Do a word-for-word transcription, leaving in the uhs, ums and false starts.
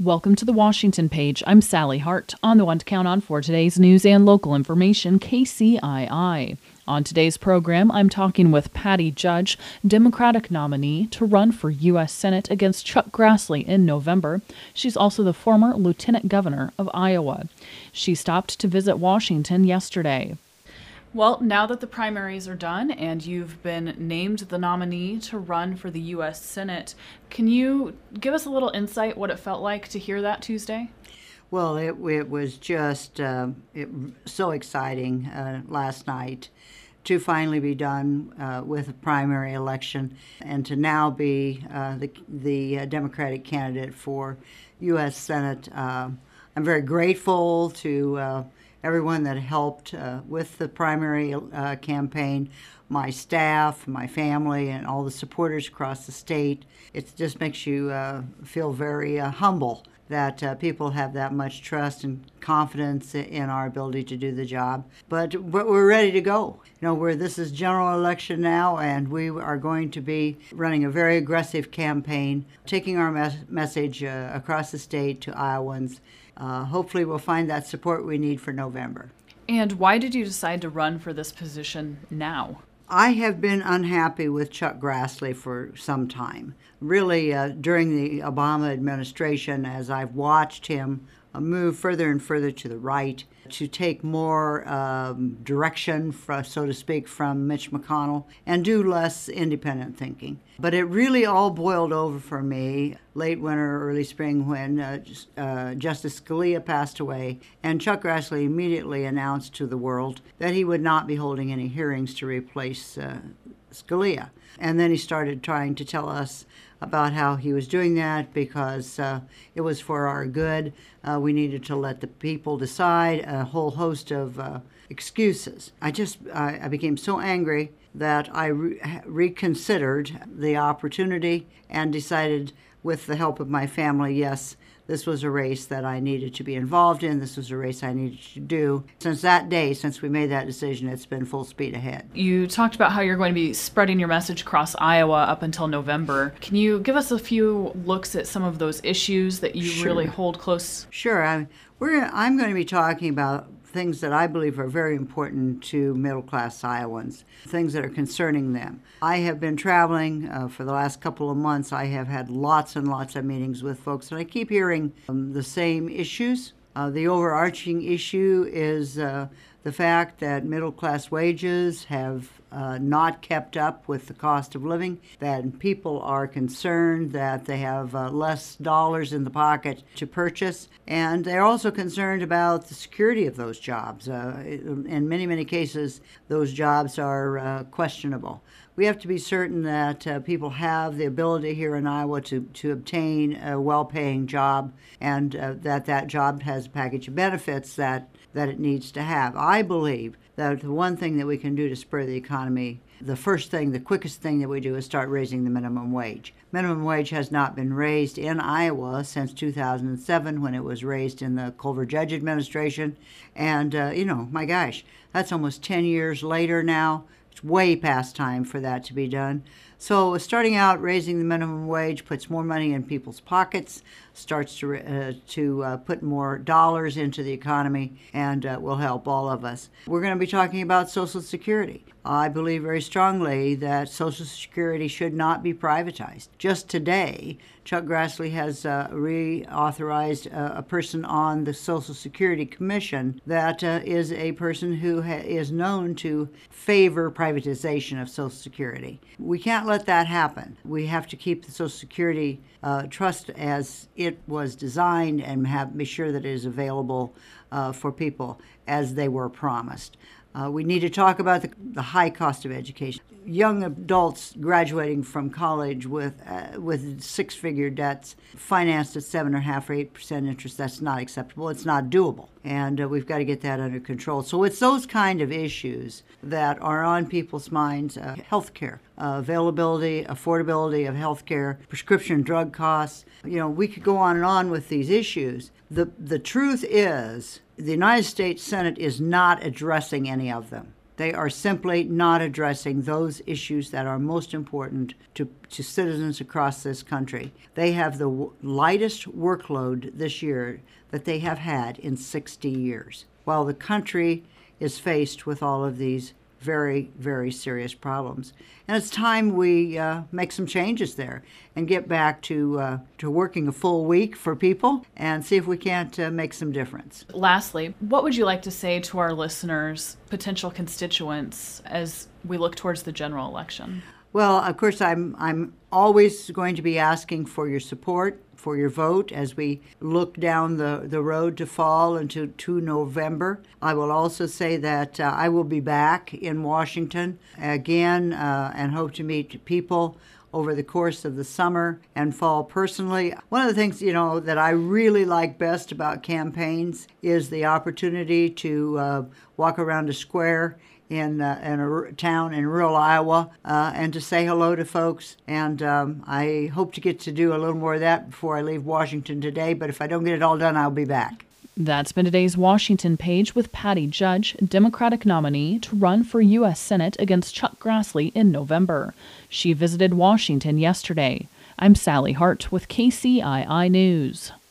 Welcome to the Washington Page. I'm Sally Hart, on the one to count on for today's news and local information, K C I I. On today's program, I'm talking with Patty Judge, Democratic nominee to run for U S Senate against Chuck Grassley in November. She's also the former Lieutenant Governor of Iowa. She stopped to visit Washington yesterday. Well, now that the primaries are done and you've been named the nominee to run for the U S Senate, can you give us a little insight what it felt like to hear that Tuesday? Well, it, it was just uh, it, so exciting uh, last night to finally be done uh, with a primary election and to now be uh, the, the uh, Democratic candidate for U S Senate. Uh, I'm very grateful to uh, everyone that helped uh, with the primary uh, campaign, my staff, my family, and all the supporters across the state. It just makes you uh, feel very uh, humble that uh, people have that much trust and confidence in our ability to do the job. But, but we're ready to go. You know, we're, this is general election now, and we are going to be running a very aggressive campaign, taking our mes- message uh, across the state to Iowans. Uh, hopefully we'll find that support we need for November. And why did you decide to run for this position now? I have been unhappy with Chuck Grassley for some time. Really, uh, during the Obama administration, as I've watched him uh, move further and further to the right, to take more um, direction, for, so to speak, from Mitch McConnell and do less independent thinking. But it really all boiled over for me late winter, early spring, when uh, uh, Justice Scalia passed away, and Chuck Grassley immediately announced to the world that he would not be holding any hearings to replace uh, Scalia. And then he started trying to tell us about how he was doing that because uh, it was for our good. Uh, we needed to let the people decide, a whole host of uh, excuses. I just, I, I became so angry that I re- reconsidered the opportunity and decided, with the help of my family, yes, this was a race that I needed to be involved in. This was a race I needed to do. Since that day, since we made that decision, it's been full speed ahead. You talked about how you're going to be spreading your message across Iowa up until November. Can you give us a few looks at some of those issues that you Sure. really hold close? Sure. I, we're gonna, I'm going to be talking about things that I believe are very important to middle-class Iowans, things that are concerning them. I have been traveling uh, for the last couple of months. I have had lots and lots of meetings with folks, and I keep hearing um, the same issues. Uh, the overarching issue is uh, the fact that middle-class wages have uh, not kept up with the cost of living, that people are concerned that they have uh, less dollars in the pocket to purchase, and they're also concerned about the security of those jobs. Uh, in many, many cases, those jobs are uh, questionable. We have to be certain that uh, people have the ability here in Iowa to, to obtain a well-paying job, and uh, that that job has a package of benefits that, that it needs to have. I believe that the one thing that we can do to spur the economy, the first thing, the quickest thing that we do is start raising the minimum wage. Minimum wage has not been raised in Iowa since two thousand seven, when it was raised in the Culver Judge administration. And, uh, you know, my gosh, that's almost ten years later now. It's way past time for that to be done. So starting out, raising the minimum wage puts more money in people's pockets, starts to uh, to uh, put more dollars into the economy, and uh, will help all of us. We're going to be talking about Social Security. I believe very strongly that Social Security should not be privatized. Just today, Chuck Grassley has uh, reauthorized uh, a person on the Social Security Commission that uh, is a person who ha- is known to favor privatization of Social Security. We can't let that happen. We have to keep the Social Security uh, trust as it was designed and have be sure that it is available uh, for people as they were promised. Uh, we need to talk about the, the high cost of education. Young adults graduating from college with uh, with six-figure debts, financed at seven or half or eight percent interest. That's not acceptable. It's not doable, and uh, we've got to get that under control. So it's those kind of issues that are on people's minds. Uh, healthcare, uh, availability, affordability of healthcare, prescription drug costs. You know, we could go on and on with these issues. The the truth is, the United States Senate is not addressing any of them. They are simply not addressing those issues that are most important to, to citizens across this country. They have the w- lightest workload this year that they have had in sixty years, while the country is faced with all of these very, very serious problems. And it's time we uh, make some changes there and get back to uh, to working a full week for people and see if we can't uh, make some difference. Lastly, what would you like to say to our listeners, potential constituents, as we look towards the general election? Well, of course, I'm I'm always going to be asking for your support, for your vote as we look down the, the road to fall into to November. I will also say that uh, I will be back in Washington again uh, and hope to meet people over the course of the summer and fall personally. One of the things, you know, that I really like best about campaigns is the opportunity to uh, walk around a square in, uh, in a r- town in rural Iowa uh, and to say hello to folks. And um, I hope to get to do a little more of that before I leave Washington today. But if I don't get it all done, I'll be back. That's been today's Washington Page with Patty Judge, Democratic nominee to run for U S Senate against Chuck Grassley in November. She visited Washington yesterday. I'm Sally Hart with K C I I News.